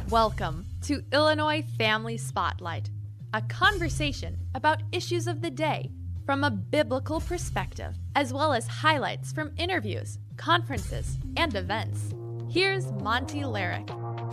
Welcome to Illinois Family Spotlight, a conversation about issues of the day from a biblical perspective, as well as highlights from interviews, conferences, and events. Here's Monty Larrick.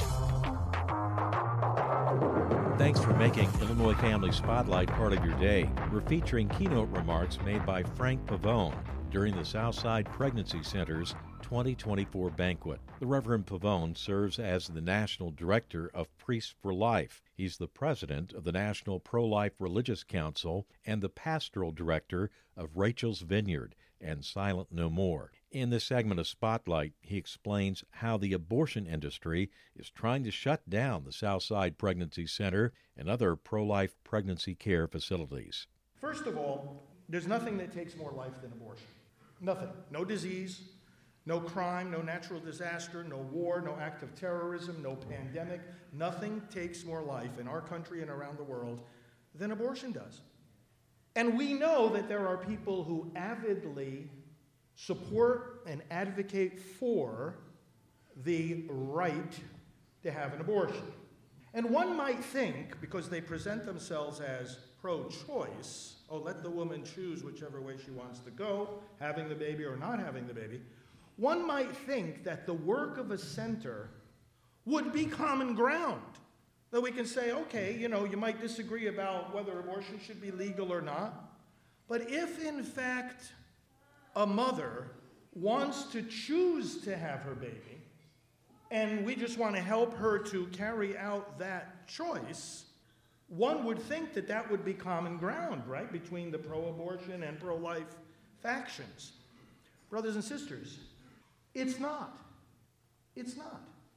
Thanks for making Illinois Family Spotlight part of your day. We're featuring keynote remarks made by Frank Pavone during the Southside Pregnancy Center's 2024 banquet. The Reverend Pavone serves as the National Director of Priests for Life. He's the president of the National Pro-Life Religious Council and the pastoral director of Rachel's Vineyard and Silent No More. In this segment of Spotlight, he explains how the abortion industry is trying to shut down the Southside Pregnancy Center and other pro-life pregnancy care facilities. First of all, there's nothing that takes more life than abortion. Nothing. No disease, no crime, no natural disaster, no war, no act of terrorism, no pandemic. Nothing takes more life in our country and around the world than abortion does. And we know that there are people who avidly support and advocate for the right to have an abortion. And one might think, because they present themselves as pro-choice, let the woman choose whichever way she wants to go, having the baby or not having the baby, one might think that the work of a center would be common ground. That we can say, okay, you might disagree about whether abortion should be legal or not, but if in fact a mother wants to choose to have her baby, and we just want to help her to carry out that choice, one would think that that would be common ground, right, between the pro-abortion and pro-life factions. Brothers and sisters, it's not. It's not.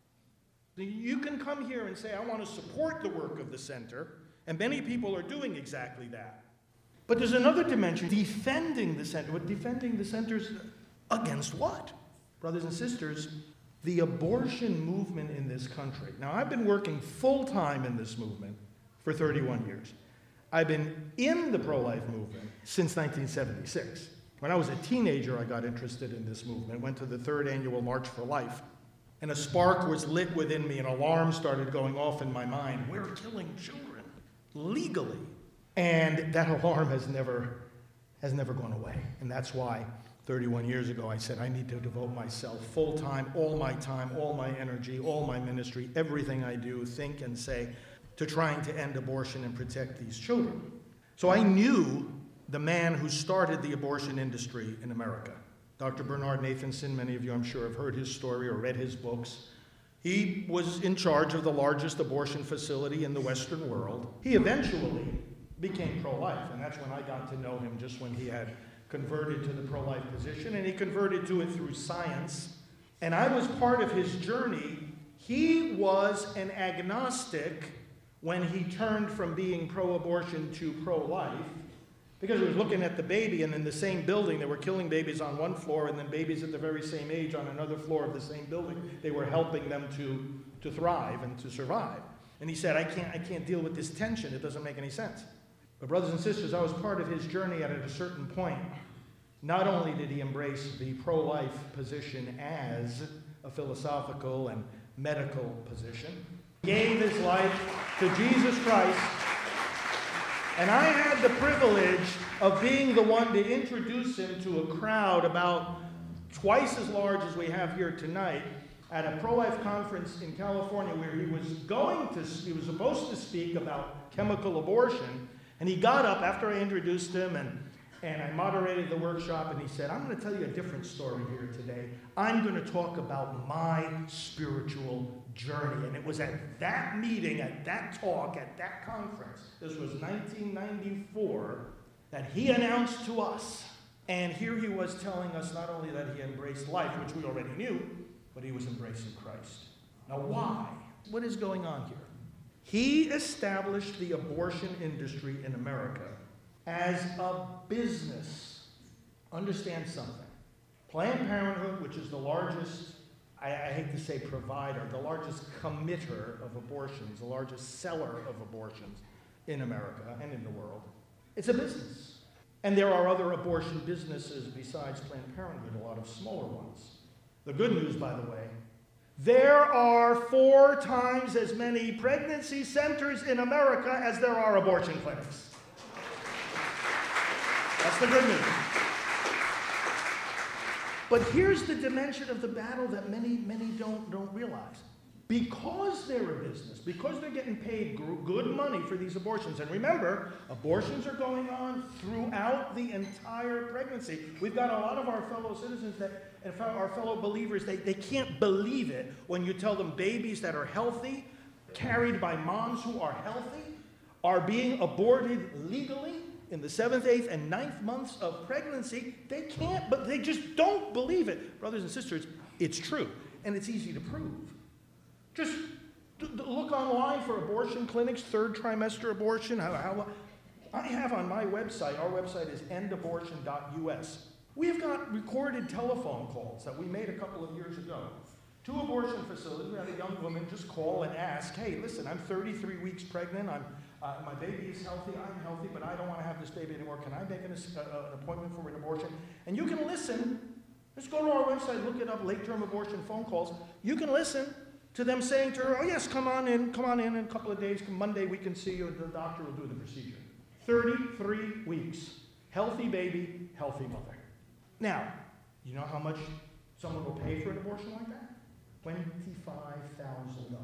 You can come here and say, I want to support the work of the center, and many people are doing exactly that. But there's another dimension, defending the center. But defending the centers against what? Brothers and sisters, the abortion movement in this country. Now, I've been working full-time in this movement for 31 years. I've been in the pro-life movement since 1976. When I was a teenager, I got interested in this movement, went to the third annual March for Life, and a spark was lit within me, an alarm started going off in my mind. We're killing children legally. And that alarm has never gone away. And that's why 31 years ago I said I need to devote myself full-time, all my energy, all my ministry, everything I do, think and say, to trying to end abortion and protect these children. So I knew the man who started the abortion industry in America, Dr. Bernard Nathanson. Many of you, I'm sure, have heard his story or read his books. He was in charge of the largest abortion facility in the Western world. He eventually became pro-life, and that's when I got to know him, just when he had converted to the pro-life position, and he converted to it through science. And I was part of his journey. He was an agnostic when he turned from being pro-abortion to pro-life, because he was looking at the baby, and in the same building, they were killing babies on one floor, and then babies at the very same age on another floor of the same building. They were helping them to thrive and to survive. And he said, I can't deal with this tension. It doesn't make any sense. But brothers and sisters, I was part of his journey at a certain point. Not only did he embrace the pro-life position as a philosophical and medical position, he gave his life to Jesus Christ. And I had the privilege of being the one to introduce him to a crowd about twice as large as we have here tonight at a pro-life conference in California, where he was supposed to speak about chemical abortion. And he got up after I introduced him, and I moderated the workshop, and he said, I'm going to tell you a different story here today. I'm going to talk about my spiritual journey. And it was at that meeting, at that talk, at that conference, this was 1994, that he announced to us. And here he was telling us not only that he embraced life, which we already knew, but he was embracing Christ. Now why? What is going on here? He established the abortion industry in America as a business. Understand something. Planned Parenthood, which is the largest, I hate to say provider, the largest committer of abortions, the largest seller of abortions in America and in the world, it's a business. And there are other abortion businesses besides Planned Parenthood, a lot of smaller ones. The good news, by the way, There are 4 times as many pregnancy centers in America as there are abortion clinics. That's the good news. But here's the dimension of the battle that many don't realize. Because they're a business, because they're getting paid good money for these abortions, and remember, abortions are going on throughout the entire pregnancy. We've got a lot of our fellow citizens and our fellow believers, they can't believe it when you tell them babies that are healthy, carried by moms who are healthy, are being aborted legally in the 7th, 8th, and 9th months of pregnancy. They can't, but they just don't believe it. Brothers and sisters, it's true, and it's easy to prove. Just look online for abortion clinics, 3rd trimester abortion. I have on my website, our website is endabortion.us. We've got recorded telephone calls that we made a couple of years ago to abortion facilities. We had a young woman just call and ask, hey, listen, I'm 33 weeks pregnant. My baby is healthy. I'm healthy, but I don't want to have this baby anymore. Can I make an appointment for an abortion? And you can listen. Just go to our website, look it up, late-term abortion phone calls. You can listen to them saying to her, oh yes, come on in a couple of days, Monday we can see you, the doctor will do the procedure. 33 weeks, healthy baby, healthy mother. Now, you know how much someone will pay for an abortion like that? $25,000.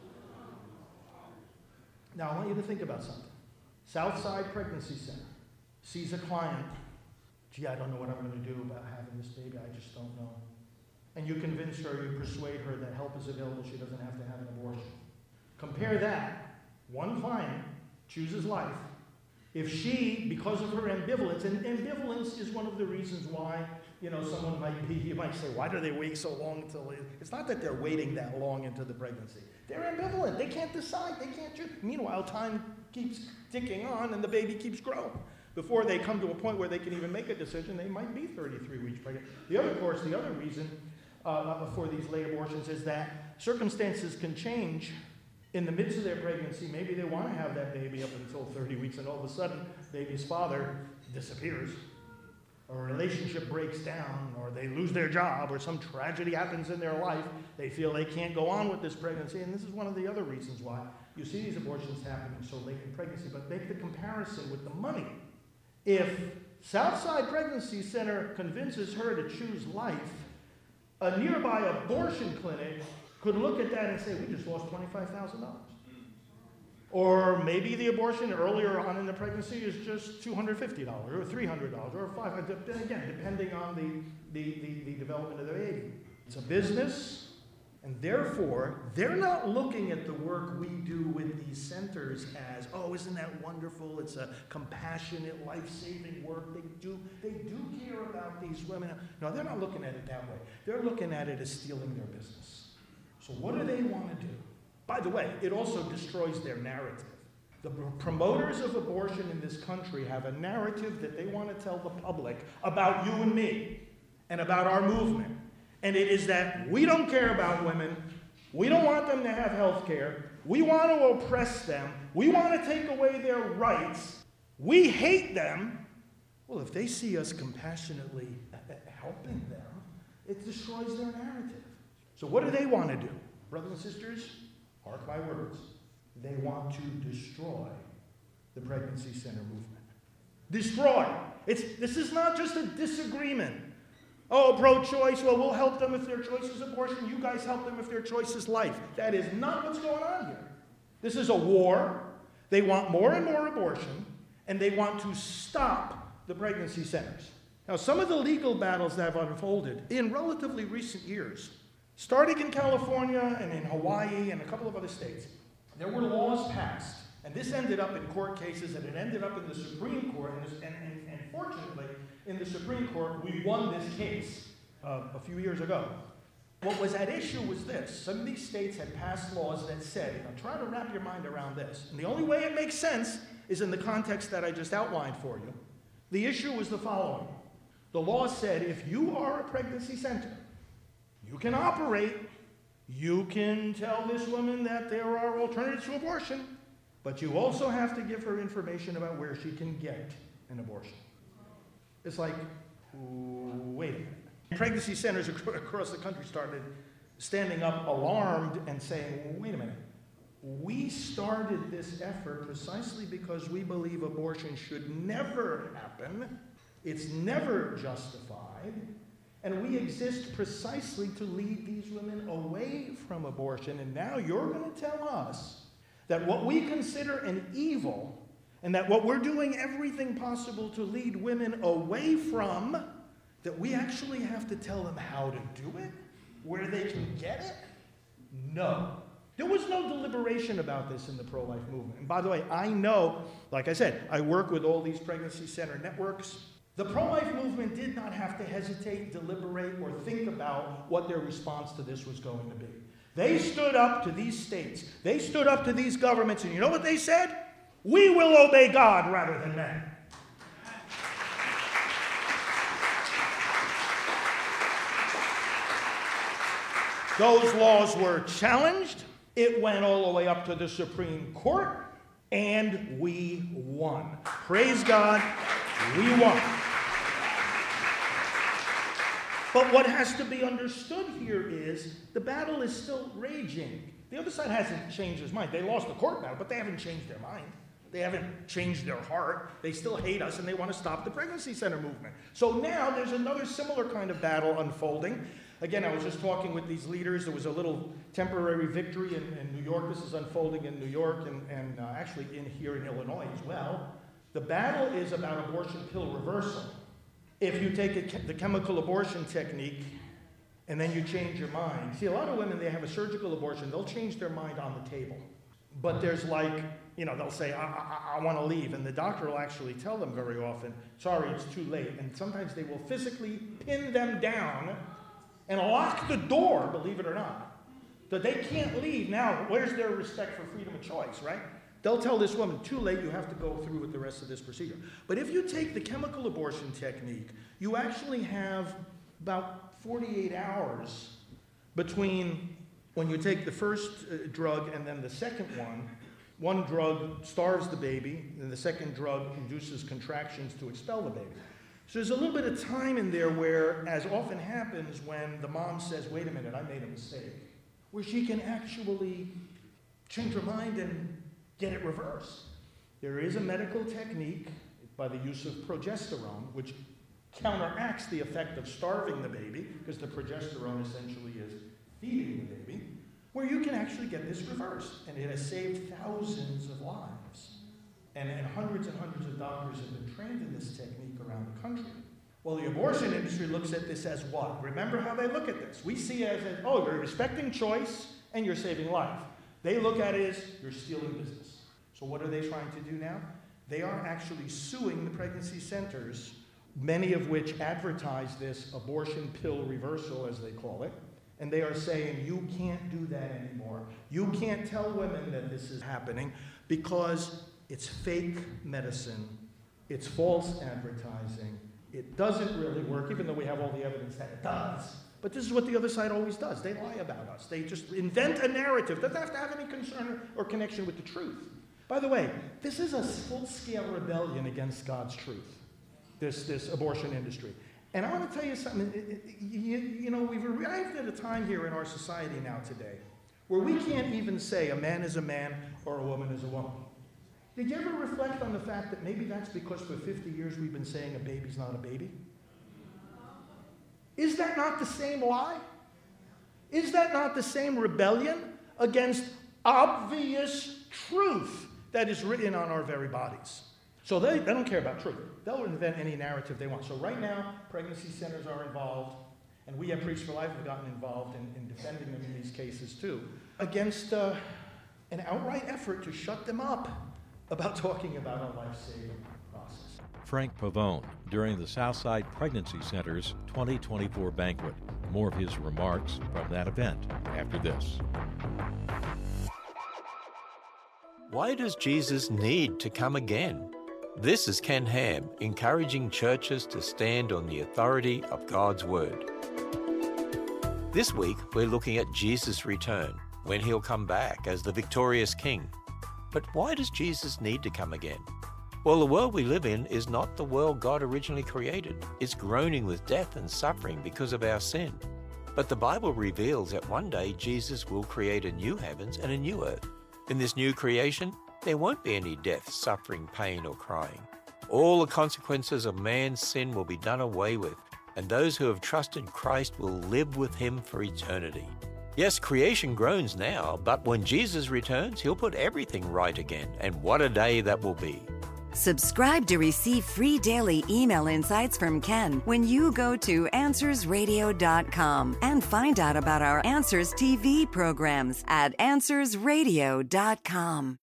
Now, I want you to think about something. Southside Pregnancy Center sees a client, gee, I don't know what I'm going to do about having this baby, I just don't know. And you convince her, you persuade her that help is available, she doesn't have to have an abortion. Compare that, one client chooses life. If she, because of her ambivalence, and ambivalence is one of the reasons why, someone you might say, why do they wait so long until it's not that they're waiting that long into the pregnancy. They're ambivalent, they can't decide, they can't choose. Meanwhile, time keeps ticking on and the baby keeps growing. Before they come to a point where they can even make a decision, they might be 33 weeks pregnant. The other reason for these late abortions is that circumstances can change in the midst of their pregnancy. Maybe they want to have that baby up until 30 weeks, and all of a sudden, baby's father disappears, or a relationship breaks down, or they lose their job, or some tragedy happens in their life. They feel they can't go on with this pregnancy, and this is one of the other reasons why you see these abortions happening so late in pregnancy. But make the comparison with the money. If Southside Pregnancy Center convinces her to choose life, a nearby abortion clinic could look at that and say, we just lost $25,000. Or maybe the abortion earlier on in the pregnancy is just $250 or $300 or $500, again, depending on the development of the baby. It's a business, and therefore, they're not looking at the work we do with these centers as, oh, isn't that wonderful? It's a compassionate, life-saving work. They do care about these women. No, they're not looking at it that way. They're looking at it as stealing their business. So what do they want to do? By the way, it also destroys their narrative. The promoters of abortion in this country have a narrative that they want to tell the public about you and me and about our movement. And it is that we don't care about women, we don't want them to have health care, we want to oppress them, we want to take away their rights, we hate them. Well, if they see us compassionately helping them, it destroys their narrative. So what do they want to do? Brothers and sisters, mark my words, they want to destroy the pregnancy center movement. Destroy. This is not just a disagreement. Oh, pro-choice, well, we'll help them if their choice is abortion. You guys help them if their choice is life. That is not what's going on here. This is a war. They want more and more abortion, and they want to stop the pregnancy centers. Now, some of the legal battles that have unfolded in relatively recent years, starting in California and in Hawaii and a couple of other states, there were laws passed, and this ended up in court cases, and it ended up in the Supreme Court, and fortunately, in the Supreme Court, we won this case a few years ago. What was at issue was this. Some of these states had passed laws that said, try to wrap your mind around this. And the only way it makes sense is in the context that I just outlined for you. The issue was the following. The law said if you are a pregnancy center, you can operate, you can tell this woman that there are alternatives to abortion, but you also have to give her information about where she can get an abortion. It's like, wait a minute. Pregnancy centers across the country standing up alarmed and saying, well, wait a minute, we started this effort precisely because we believe abortion should never happen, it's never justified, and we exist precisely to lead these women away from abortion. And now you're going to tell us that what we consider an evil, and that what we're doing everything possible to lead women away from, that we actually have to tell them how to do it, where they can get it? No. There was no deliberation about this in the pro-life movement. And by the way, I know, like I said, I work with all these pregnancy center networks. The pro-life movement did not have to hesitate, deliberate, or think about what their response to this was going to be. They stood up to these states. They stood up to these governments, and you know what they said? We will obey God rather than men. Those laws were challenged. It went all the way up to the Supreme Court, and we won. Praise God, we won. But what has to be understood here is the battle is still raging. The other side hasn't changed his mind. They lost the court battle, but they haven't changed their mind. They haven't changed their heart. They still hate us, and they want to stop the pregnancy center movement. So now there's another similar kind of battle unfolding. Again, I was just talking with these leaders. There was a little temporary victory in New York. This is unfolding in New York and actually here in Illinois as well. The battle is about abortion pill reversal. If you take the chemical abortion technique and then you change your mind. See, a lot of women, they have a surgical abortion. They'll change their mind on the table. But there's like, they'll say, I want to leave. And the doctor will actually tell them very often, sorry, it's too late. And sometimes they will physically pin them down and lock the door, believe it or not. That they can't leave. Now, where's their respect for freedom of choice, right? They'll tell this woman, too late, you have to go through with the rest of this procedure. But if you take the chemical abortion technique, you actually have about 48 hours between when you take the first drug and then the second one. One drug starves the baby, and the second drug induces contractions to expel the baby. So there's a little bit of time in there where, as often happens when the mom says, wait a minute, I made a mistake, where she can actually change her mind and get it reversed. There is a medical technique by the use of progesterone, which counteracts the effect of starving the baby, because the progesterone essentially is feeding the baby, where you can actually get this reversed. And it has saved thousands of lives. And hundreds and hundreds of doctors have been trained in this technique around the country. Well, the abortion industry looks at this as what? Remember how they look at this. We see it as, oh, you're respecting choice and you're saving life. They look at it as, you're stealing business. So what are they trying to do now? They are actually suing the pregnancy centers, many of which advertise this abortion pill reversal, as they call it. And they are saying, you can't do that anymore. You can't tell women that this is happening because it's fake medicine. It's false advertising. It doesn't really work, even though we have all the evidence that it does. But this is what the other side always does. They lie about us. They just invent a narrative. Doesn't have to have any concern or connection with the truth. By the way, this is a full-scale rebellion against God's truth, this abortion industry. And I want to tell you something. We've arrived at a time here in our society now today where we can't even say a man is a man or a woman is a woman. Did you ever reflect on the fact that maybe that's because for 50 years we've been saying a baby's not a baby? Is that not the same lie? Is that not the same rebellion against obvious truth that is written on our very bodies? So they don't care about truth. They'll invent any narrative they want. So right now, pregnancy centers are involved, and we at Preach for Life have gotten involved in defending them in these cases too, against an outright effort to shut them up about talking about a life-saving process. Frank Pavone during the Southside Pregnancy Center's 2024 banquet. More of his remarks from that event after this. Why does Jesus need to come again? This is Ken Ham, encouraging churches to stand on the authority of God's Word. This week, we're looking at Jesus' return, when he'll come back as the victorious King. But why does Jesus need to come again? Well, the world we live in is not the world God originally created. It's groaning with death and suffering because of our sin. But the Bible reveals that one day Jesus will create a new heavens and a new earth. In this new creation, there won't be any death, suffering, pain, or crying. All the consequences of man's sin will be done away with, and those who have trusted Christ will live with him for eternity. Yes, creation groans now, but when Jesus returns, he'll put everything right again, and what a day that will be. Subscribe to receive free daily email insights from Ken when you go to AnswersRadio.com and find out about our Answers TV programs at AnswersRadio.com.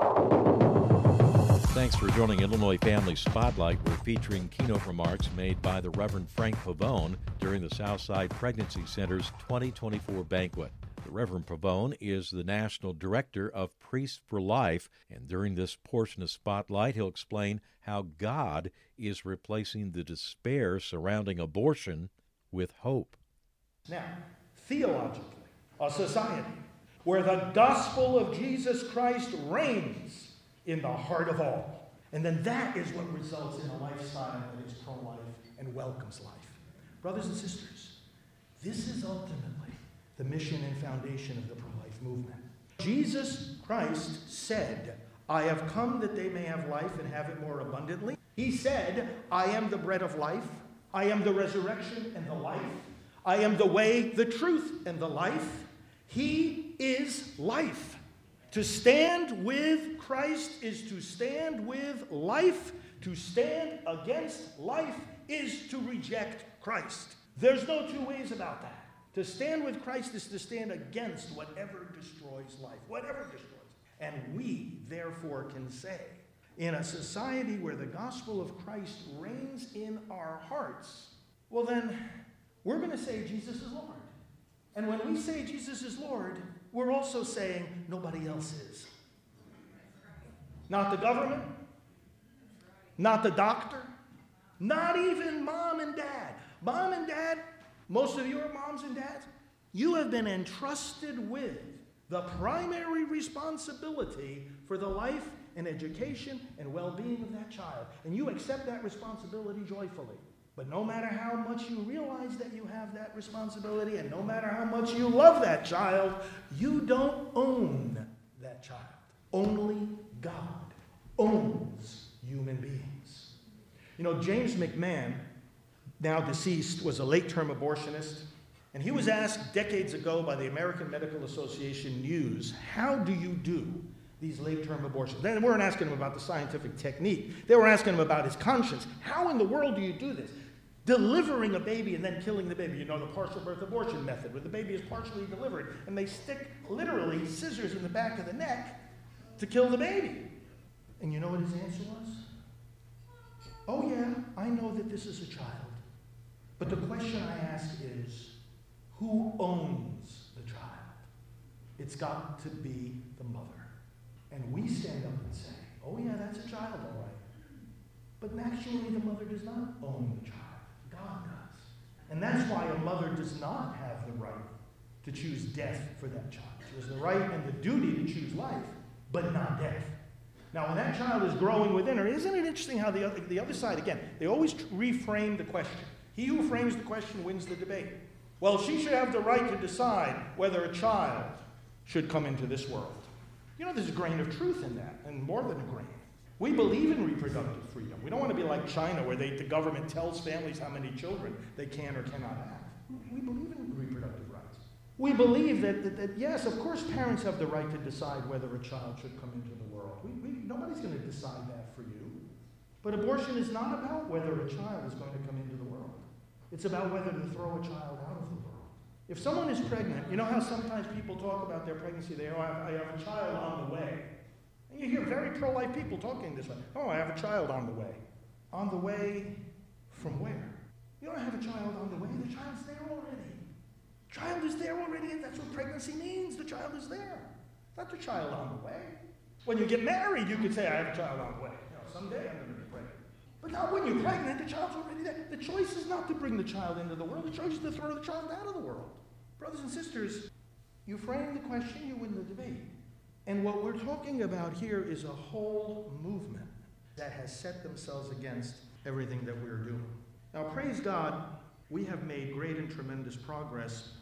Thanks for joining Illinois Family Spotlight. We're featuring keynote remarks made by the Reverend Frank Pavone during the Southside Pregnancy Center's 2024 banquet. The Reverend Pavone is the National Director of Priests for Life, and during this portion of Spotlight, he'll explain how God is replacing the despair surrounding abortion with hope. Now, theologically, a society where the gospel of Jesus Christ reigns in the heart of all. And then that is what results in a lifestyle that is pro-life and welcomes life. Brothers and sisters, this is ultimately the mission and foundation of the pro-life movement. Jesus Christ said, I have come that they may have life and have it more abundantly. He said, I am the bread of life. I am the resurrection and the life. I am the way, the truth, and the life. He is life. To stand with Christ is to stand with life. To stand against life is to reject Christ. There's no two ways about that. To stand with Christ is to stand against whatever destroys life, whatever destroys. And we, therefore, can say, in a society where the gospel of Christ reigns in our hearts, well then, we're going to say Jesus is Lord. And when we say Jesus is Lord, we're also saying nobody else is. Not the government, not the doctor, not even mom and dad. Mom and dad, most of your moms and dads, you have been entrusted with the primary responsibility for the life and education and well-being of that child. And you accept that responsibility joyfully. But no matter how much you realize that you have that responsibility, and no matter how much you love that child, you don't own that child. Only God owns human beings. You know, James McMahon, now deceased, was a late-term abortionist, and he was asked decades ago by the American Medical Association News, how do you do these late-term abortions? They weren't asking him about the scientific technique. They were asking him about his conscience. How in the world do you do this? Delivering a baby and then killing the baby. You know, the partial birth abortion method, where the baby is partially delivered, and they stick, literally, scissors in the back of the neck to kill the baby. And you know what his answer was? Oh yeah, I know that this is a child. But the question I ask is, who owns the child? It's got to be the mother. And we stand up and say, oh yeah, that's a child, all right. But actually, the mother does not own the child. God does. And that's why a mother does not have the right to choose death for that child. She has the right and the duty to choose life, but not death. Now, when that child is growing within her, isn't it interesting how the other side, again, they always reframe the question. He who frames the question wins the debate. Well, she should have the right to decide whether a child should come into this world. You know, there's a grain of truth in that, and more than a grain. We believe in reproductive freedom. We don't want to be like China, where the government tells families how many children they can or cannot have. We believe in reproductive rights. We believe that yes, of course, parents have the right to decide whether a child should come into the world. Nobody's going to decide that for you. But abortion is not about whether a child is going to come into the world. It's about whether to throw a child out of the world. If someone is pregnant, you know how sometimes people talk about their pregnancy, I have a child on the way. And you hear very pro-life people talking this way. Oh, I have a child on the way. On the way from where? You don't have a child on the way. The child's there already. The child is there already, and that's what pregnancy means. The child is there. Not the child on the way. When you get married, you could say, I have a child on the way. You know, someday I'm going to be pregnant. But not when you're pregnant. The child's already there. The choice is not to bring the child into the world. The choice is to throw the child out of the world. Brothers and sisters, you frame the question, you win the debate. And what we're talking about here is a whole movement that has set themselves against everything that we're doing. Now, praise God, we have made great and tremendous progress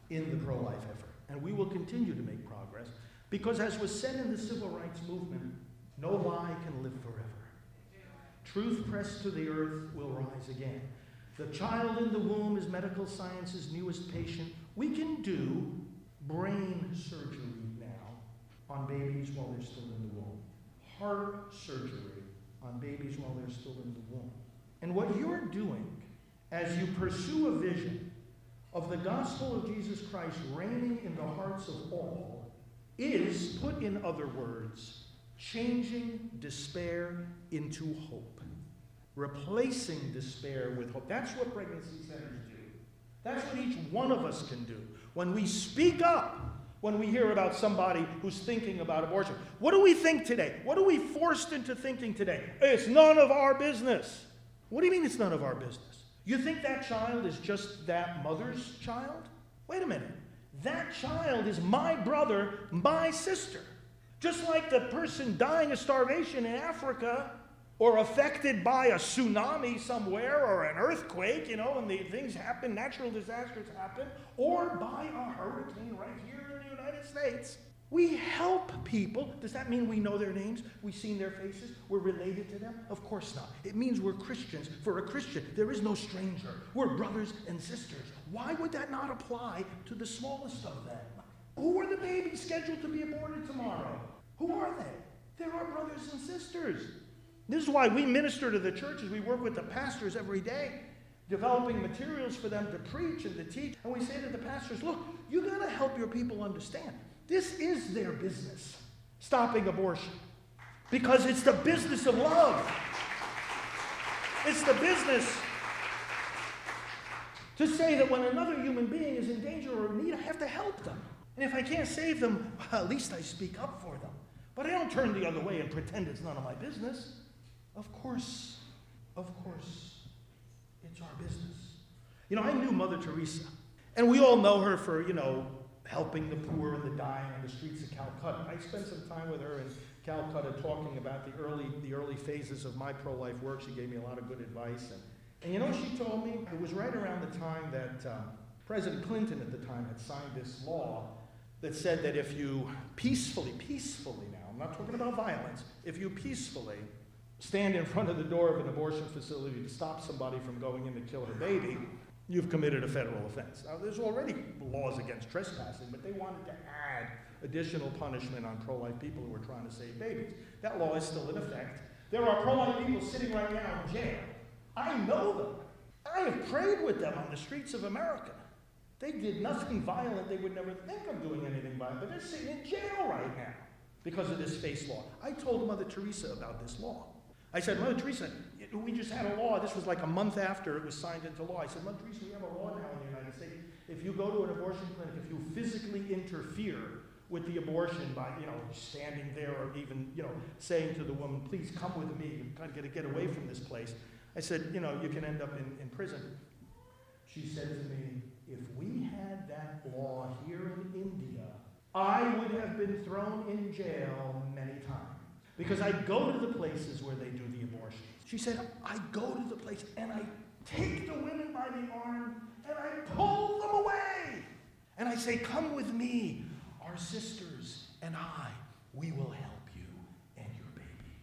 in the pro-life effort. And we will continue to make progress because, as was said in the civil rights movement, no lie can live forever. Truth pressed to the earth will rise again. The child in the womb is medical science's newest patient. We can do brain surgery now on babies while they're still in the womb. Heart surgery on babies while they're still in the womb. And what you're doing as you pursue a vision of the gospel of Jesus Christ reigning in the hearts of all is, put in other words, changing despair into hope. Replacing despair with hope. That's what pregnancy centers do. That's what each one of us can do. When we speak up, when we hear about somebody who's thinking about abortion, what do we think today? What are we forced into thinking today? It's none of our business. What do you mean it's none of our business? You think that child is just that mother's child? Wait a minute. That child is my brother, my sister. Just like the person dying of starvation in Africa, or affected by a tsunami somewhere, or an earthquake, and the things happen, natural disasters happen, or by a hurricane right here in the United States. We help people. Does that mean we know their names? We've seen their faces? We're related to them? Of course not. It means we're Christians. For a Christian, there is no stranger. We're brothers and sisters. Why would that not apply to the smallest of them? Who are the babies scheduled to be aborted tomorrow? Who are they? They're our brothers and sisters. This is why we minister to the churches. We work with the pastors every day, developing materials for them to preach and to teach. And we say to the pastors, look, you got to help your people understand. This is their business, stopping abortion, because it's the business of love. It's the business to say that when another human being is in danger or in need, I have to help them. And if I can't save them, well, at least I speak up for them. But I don't turn the other way and pretend it's none of my business. Of course, it's our business. I knew Mother Teresa, and we all know her for, helping the poor and the dying on the streets of Calcutta. I spent some time with her in Calcutta talking about the early phases of my pro-life work. She gave me a lot of good advice. And you know what she told me? It was right around the time that President Clinton at the time had signed this law that said that if you peacefully now, I'm not talking about violence, if you peacefully stand in front of the door of an abortion facility to stop somebody from going in to kill her baby, you've committed a federal offense. Now, there's already laws against trespassing, but they wanted to add additional punishment on pro-life people who are trying to save babies. That law is still in effect. There are pro-life people sitting right now in jail. I know them. I have prayed with them on the streets of America. They did nothing violent. They would never think of doing anything violent, but they're sitting in jail right now because of this FACE law. I told Mother Teresa about this law. I said, Mother Teresa, we just had a law. This was like a month after it was signed into law. I said, Mother Teresa, we have a law now in the United States. If you go to an abortion clinic, if you physically interfere with the abortion by, standing there or even, saying to the woman, please come with me, you've got to get away from this place. I said, you can end up in prison. She said to me, if we had that law here in India, I would have been thrown in jail many times. Because I go to the places where they do the abortions. She said, I go to the place and I take the women by the arm and I pull them away. And I say, come with me, our sisters and I, we will help you and your baby.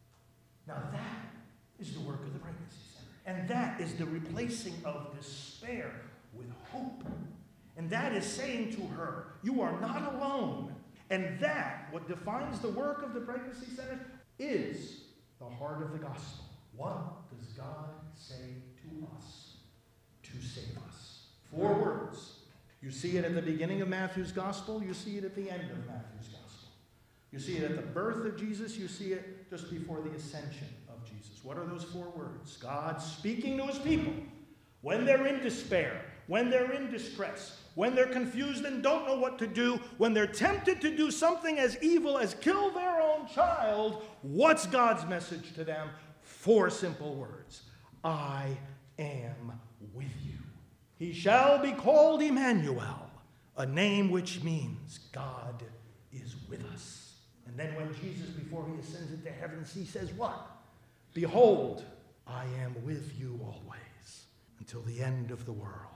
Now that is the work of the Pregnancy Center. And that is the replacing of despair with hope. And that is saying to her, you are not alone. And that, what defines the work of the Pregnancy Center, is the heart of the gospel. What does God say to us to save us? 4 words. You see it at the beginning of Matthew's gospel. You see it at the end of Matthew's gospel. You see it at the birth of Jesus. You see it just before the ascension of Jesus. What are those 4 words? God speaking to his people when they're in despair, when they're in distress, when they're confused and don't know what to do, when they're tempted to do something as evil as kill their own child. What's God's message to them? 4 simple words. I am with you. He shall be called Emmanuel, a name which means God is with us. And then when Jesus, before he ascends into heaven, he says what? Behold, I am with you always until the end of the world.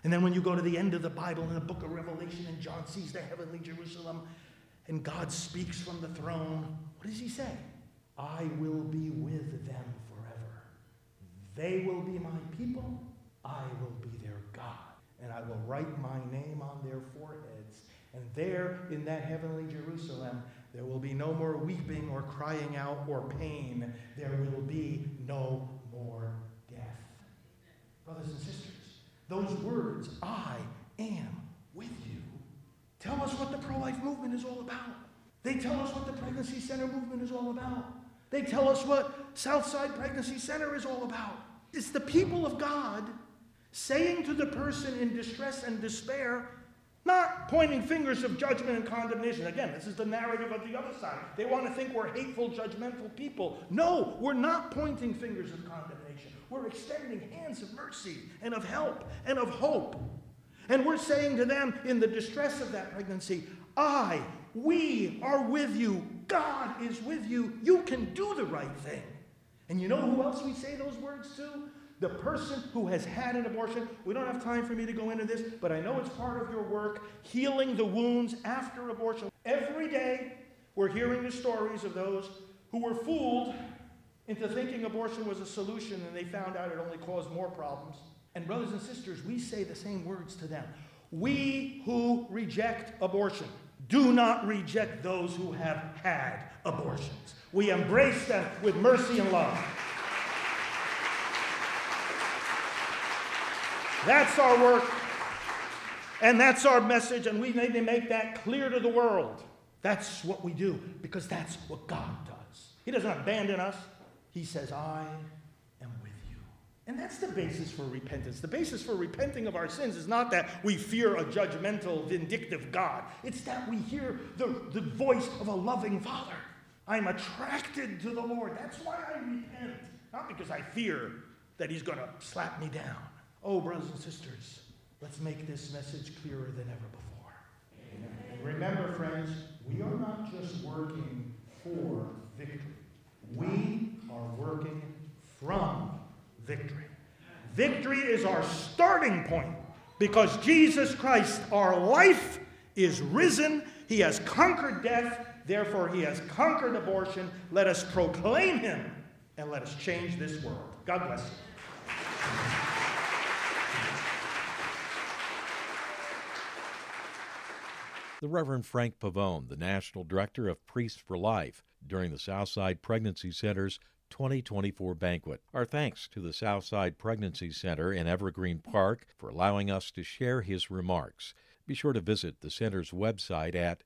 And then when you go to the end of the Bible in the book of Revelation and John sees the heavenly Jerusalem and God speaks from the throne, what does he say? I will be with them forever. They will be my people. I will be their God. And I will write my name on their foreheads. And there in that heavenly Jerusalem, there will be no more weeping or crying out or pain. There will be no more death. Brothers and sisters, those words, I am with you, tell us what the pro-life movement is all about. They tell us what the Pregnancy Center movement is all about. They tell us what Southside Pregnancy Center is all about. It's the people of God saying to the person in distress and despair, not pointing fingers of judgment and condemnation. Again, this is the narrative of the other side. They want to think we're hateful, judgmental people. No, we're not pointing fingers of condemnation. We're extending hands of mercy and of help and of hope. And we're saying to them in the distress of that pregnancy, we are with you. God is with you. You can do the right thing. And you know who else we say those words to? The person who has had an abortion. We don't have time for me to go into this, but I know it's part of your work, healing the wounds after abortion. Every day, we're hearing the stories of those who were fooled into thinking abortion was a solution, and they found out it only caused more problems. And brothers and sisters, we say the same words to them. We who reject abortion do not reject those who have had abortions. We embrace them with mercy and love. That's our work, and that's our message, and we need to make that clear to the world. That's what we do, because that's what God does. He doesn't abandon us. He says, I am with you. And that's the basis for repentance. The basis for repenting of our sins is not that we fear a judgmental, vindictive God. It's that we hear the voice of a loving Father. I'm attracted to the Lord. That's why I repent. Not because I fear that he's going to slap me down. Oh, brothers and sisters, let's make this message clearer than ever before. Amen. And remember, friends, we are not just working for victory. We are working from victory. Victory is our starting point because Jesus Christ, our life, is risen. He has conquered death. Therefore, he has conquered abortion. Let us proclaim him and let us change this world. God bless you. The Reverend Frank Pavone, the National Director of Priests for Life, during the Southside Pregnancy Center's 2024 banquet. Our thanks to the Southside Pregnancy Center in Evergreen Park for allowing us to share his remarks. Be sure to visit the center's website at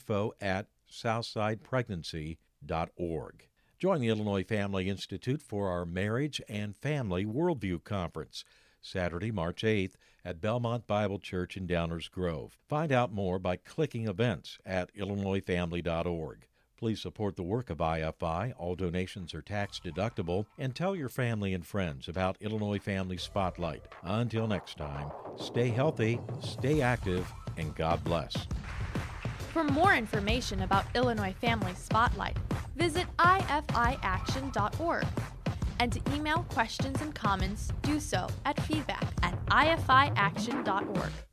info@southsidepregnancy.org. Join the Illinois Family Institute for our Marriage and Family Worldview Conference, Saturday, March 8th at Belmont Bible Church in Downers Grove. Find out more by clicking events at illinoisfamily.org. Please support the work of IFI. All donations are tax deductible. And tell your family and friends about Illinois Family Spotlight. Until next time, stay healthy, stay active, and God bless. For more information about Illinois Family Spotlight, visit ifiaction.org. And to email questions and comments, do so at feedback@ifiaction.org.